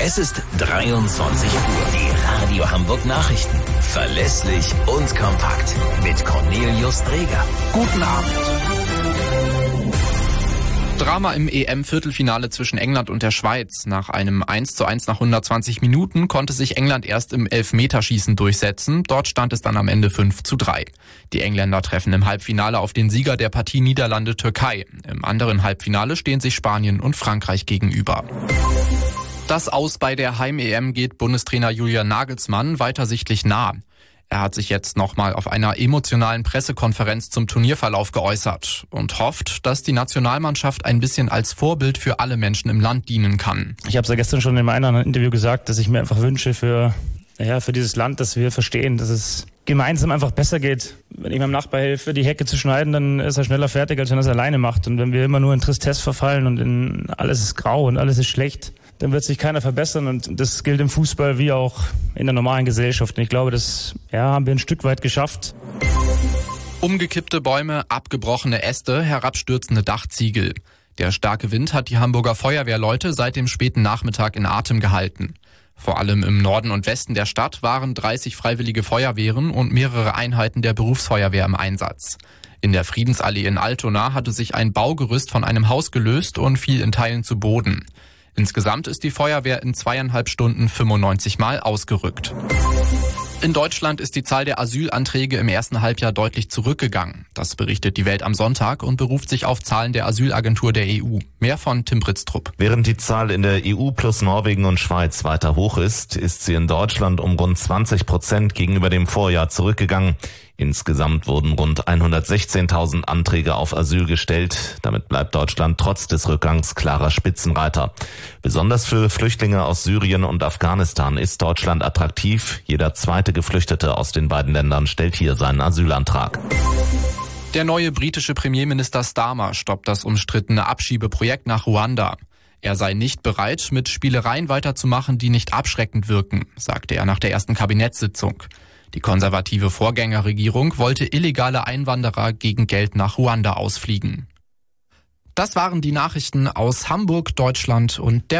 Es ist 23 Uhr. Die Radio Hamburg Nachrichten. Verlässlich und kompakt. Mit Cornelius Dreger. Guten Abend. Drama im EM-Viertelfinale zwischen England und der Schweiz. Nach einem 1:1 nach 120 Minuten konnte sich England erst im Elfmeterschießen durchsetzen. Dort stand es dann am Ende 5:3. Die Engländer treffen im Halbfinale auf den Sieger der Partie Niederlande-Türkei. Im anderen Halbfinale stehen sich Spanien und Frankreich gegenüber. Das Aus bei der Heim-EM geht Bundestrainer Julian Nagelsmann weiter sichtlich nah. Er hat sich jetzt nochmal auf einer emotionalen Pressekonferenz zum Turnierverlauf geäußert und hofft, dass die Nationalmannschaft ein bisschen als Vorbild für alle Menschen im Land dienen kann. Ich habe es ja gestern schon in meinem anderen Interview gesagt, dass ich mir einfach wünsche für dieses Land, dass wir verstehen, dass es gemeinsam einfach besser geht. Wenn ich meinem Nachbar helfe, die Hecke zu schneiden, dann ist er schneller fertig, als wenn er es alleine macht. Und wenn wir immer nur in Tristesse verfallen und in alles ist grau und alles ist schlecht, dann wird sich keiner verbessern, und das gilt im Fußball wie auch in der normalen Gesellschaft. Und ich glaube, das haben wir ein Stück weit geschafft. Umgekippte Bäume, abgebrochene Äste, herabstürzende Dachziegel. Der starke Wind hat die Hamburger Feuerwehrleute seit dem späten Nachmittag in Atem gehalten. Vor allem im Norden und Westen der Stadt waren 30 freiwillige Feuerwehren und mehrere Einheiten der Berufsfeuerwehr im Einsatz. In der Friedensallee in Altona hatte sich ein Baugerüst von einem Haus gelöst und fiel in Teilen zu Boden. Insgesamt ist die Feuerwehr in 2,5 Stunden 95 Mal ausgerückt. In Deutschland ist die Zahl der Asylanträge im ersten Halbjahr deutlich zurückgegangen. Das berichtet die Welt am Sonntag und beruft sich auf Zahlen der Asylagentur der EU. Mehr von Tim Britztrup. Während die Zahl in der EU plus Norwegen und Schweiz weiter hoch ist sie in Deutschland um rund 20% gegenüber dem Vorjahr zurückgegangen. Insgesamt wurden rund 116.000 Anträge auf Asyl gestellt. Damit bleibt Deutschland trotz des Rückgangs klarer Spitzenreiter. Besonders für Flüchtlinge aus Syrien und Afghanistan ist Deutschland attraktiv. Jeder zweite Geflüchtete aus den beiden Ländern stellt hier seinen Asylantrag. Der neue britische Premierminister Starmer stoppt das umstrittene Abschiebeprojekt nach Ruanda. Er sei nicht bereit, mit Spielereien weiterzumachen, die nicht abschreckend wirken, sagte er nach der ersten Kabinettssitzung. Die konservative Vorgängerregierung wollte illegale Einwanderer gegen Geld nach Ruanda ausfliegen. Das waren die Nachrichten aus Hamburg, Deutschland und der